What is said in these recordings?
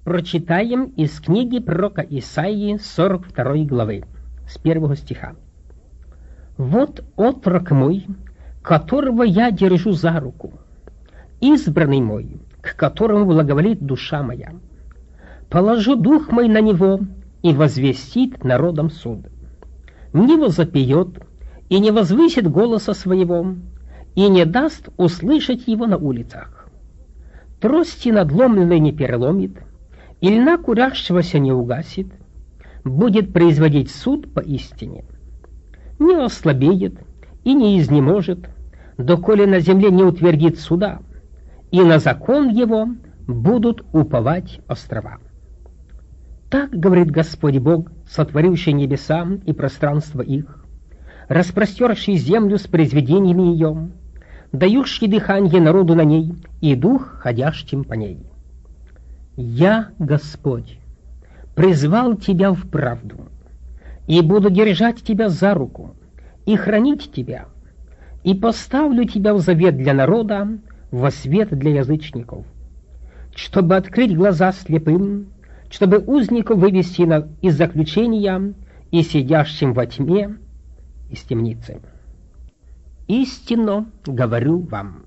Прочитаем из книги пророка Исаии 42 главы, с 1 стиха. «Вот отрок мой, которого я держу за руку, избранный мой, к которому благоволит душа моя. Положу дух мой на него, и возвестит народам суд. Не возопьет, и не возвысит голоса своего, и не даст услышать его на улицах. Трости надломленной не переломит, и льна курящегося не угасит, будет производить суд по истине. Не ослабеет и не изнеможет, доколе на земле не утвердит суда, и на закон его будут уповать острова». Так говорит Господь Бог, сотворивший небеса и пространство их, распростерший землю с произведениями ее, дающий дыхание народу на ней и дух, ходящим по ней. «Я, Господь, призвал тебя в правду, и буду держать тебя за руку, и хранить тебя, и поставлю тебя в завет для народа, во свет для язычников, чтобы открыть глаза слепым, чтобы узников вывести из заключения и сидящим во тьме из темницы. Истинно говорю вам,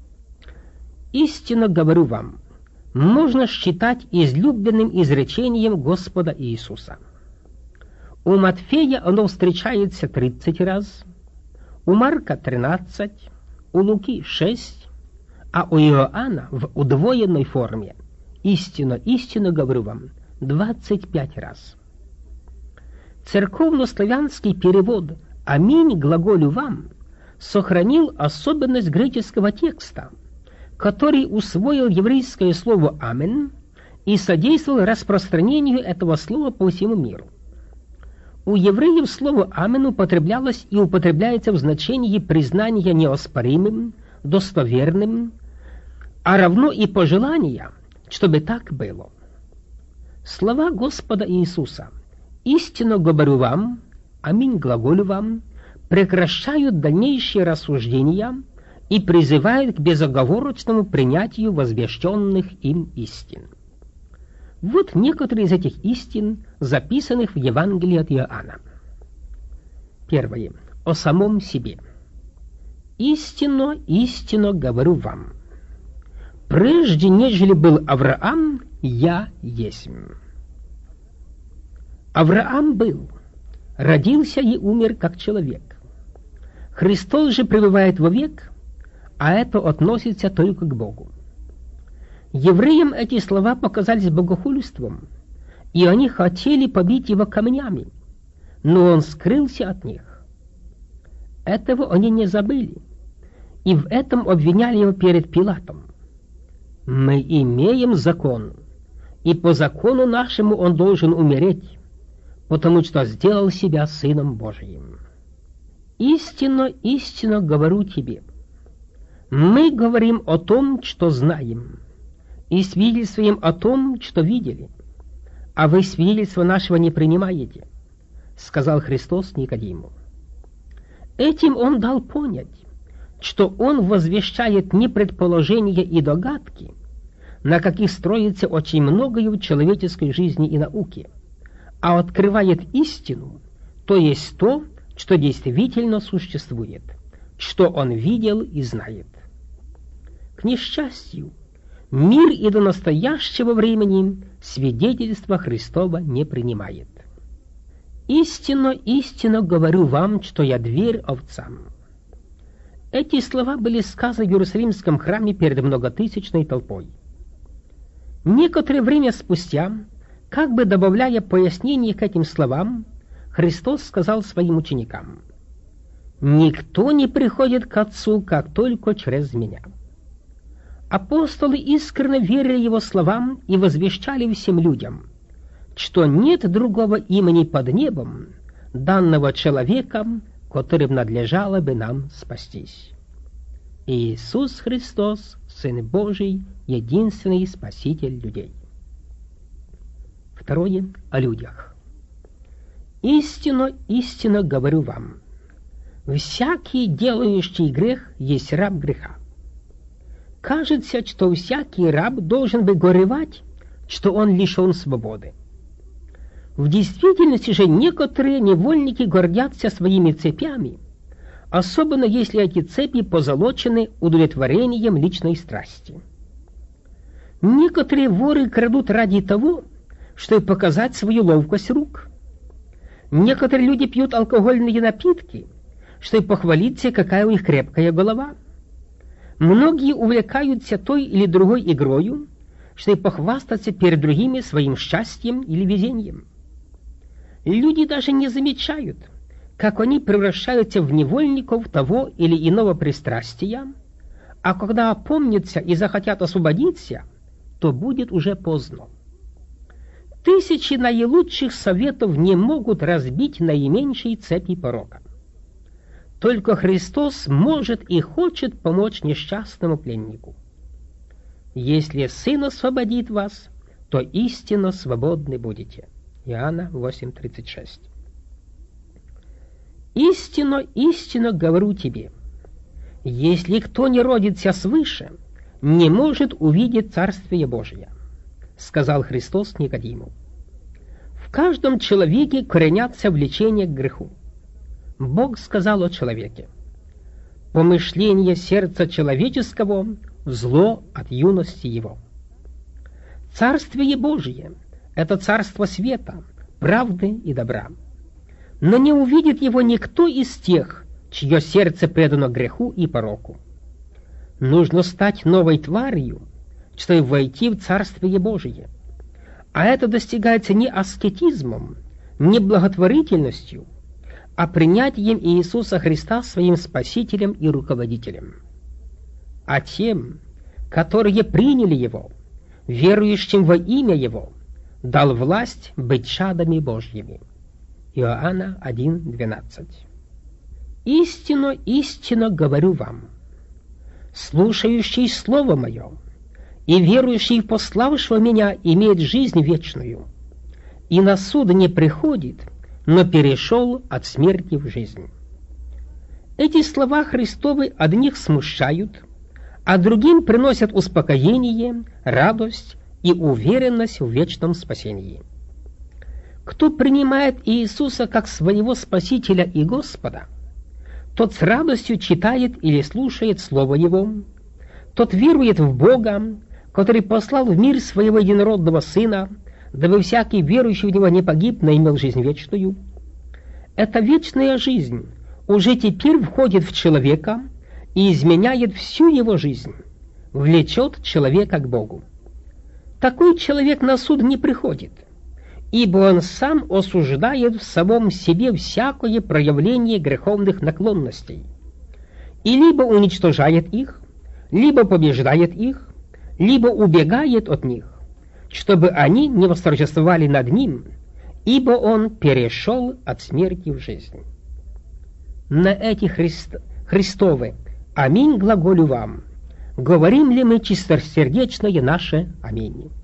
можно считать излюбленным изречением Господа Иисуса. У Матфея оно встречается 30 раз, у Марка 13, у Луки 6, а у Иоанна в удвоенной форме «Истинно, истинно говорю вам» 25 раз. Церковнославянский перевод «Аминь глаголю вам» сохранил особенность греческого текста, который усвоил еврейское слово «амен» и содействовал распространению этого слова по всему миру. У евреев слово «амен» употреблялось и употребляется в значении признания неоспоримым, достоверным, а равно и пожелания, чтобы так было. Слова Господа Иисуса «Истинно говорю вам», «Аминь глаголю вам» прекращают дальнейшие рассуждения и призывают к безоговорочному принятию возвещенных им истин. Вот некоторые из этих истин, записанных в Евангелии от Иоанна. Первое. О самом себе. «Истинно, истинно говорю вам, прежде нежели был Авраам, я есмь». Авраам был, родился и умер как человек. Христос же пребывает вовек, а это относится только к Богу. Евреям эти слова показались богохульством, и они хотели побить его камнями, но он скрылся от них. Этого они не забыли, и в этом обвиняли его перед Пилатом. «Мы имеем закон, и по закону нашему он должен умереть, потому что сделал себя Сыном Божиим. Истинно, истинно говорю тебе, мы говорим о том, что знаем, и свидетельствуем о том, что видели, а вы свидетельства нашего не принимаете», — сказал Христос Никодиму. Этим он дал понять, что он возвещает не предположения и догадки, на каких строится очень многое в человеческой жизни и науке, а открывает истину, то есть то, что действительно существует, что он видел и знает. К несчастью, мир и до настоящего времени свидетельства Христова не принимает. «Истинно, истинно говорю вам, что я дверь овцам». Эти слова были сказаны в Иерусалимском храме перед многотысячной толпой. Некоторое время спустя, как бы добавляя пояснение к этим словам, Христос сказал своим ученикам: «Никто не приходит к Отцу, как только через меня». Апостолы искренне верили его словам и возвещали всем людям, что нет другого имени под небом, данного человеком, которым надлежало бы нам спастись. Иисус Христос, Сын Божий, единственный Спаситель людей. Второе. О людях. «Истинно, истинно говорю вам, всякий, делающий грех, есть раб греха. Кажется, что всякий раб должен бы горевать, что он лишен свободы. В действительности же некоторые невольники гордятся своими цепями, особенно если эти цепи позолочены удовлетворением личной страсти. Некоторые воры крадут ради того, чтобы показать свою ловкость рук. Некоторые люди пьют алкогольные напитки, чтобы похвалиться, какая у них крепкая голова. Многие увлекаются той или другой игрою, чтобы похвастаться перед другими своим счастьем или везением. Люди даже не замечают, как они превращаются в невольников того или иного пристрастия, а когда опомнятся и захотят освободиться, то будет уже поздно. Тысячи наилучших советов не могут разбить наименьшие цепи порока. Только Христос может и хочет помочь несчастному пленнику. «Если Сын освободит вас, то истинно свободны будете». Иоанна 8:36. «Истинно, истинно говорю тебе, если кто не родится свыше, не может увидеть Царствие Божие», сказал Христос Никодиму. В каждом человеке коренятся влечения к греху. Бог сказал о человеке: «Помышление сердца человеческого – зло от юности его». Царствие Божие – это царство света, правды и добра. Но не увидит его никто из тех, чье сердце предано греху и пороку. Нужно стать новой тварью, чтобы войти в Царствие Божие. А это достигается не аскетизмом, не благотворительностью, а принятием Иисуса Христа своим Спасителем и Руководителем. А тем, которые приняли Его, верующим во имя Его, дал власть быть чадами Божьими. Иоанна 1:12. «Истинно, истинно говорю вам, слушающий Слово Мое и верующий в пославшего Меня имеет жизнь вечную, и на суд не приходит, но перешел от смерти в жизнь». Эти слова Христовы одних смущают, а другим приносят успокоение, радость и уверенность в вечном спасении. Кто принимает Иисуса как своего Спасителя и Господа, тот с радостью читает или слушает Слово Его, тот верует в Бога, который послал в мир своего единородного Сына, дабы всякий верующий в Него не погиб, но имел жизнь вечную. Эта вечная жизнь уже теперь входит в человека и изменяет всю его жизнь, влечет человека к Богу. Такой человек на суд не приходит, ибо он сам осуждает в самом себе всякое проявление греховных наклонностей, и либо уничтожает их, либо побеждает их, либо убегает от них, чтобы они не восторжествовали над ним, ибо он перешел от смерти в жизнь. На эти Христовы «Аминь» глаголю вам. Говорим ли мы чистосердечное наше «Аминь»?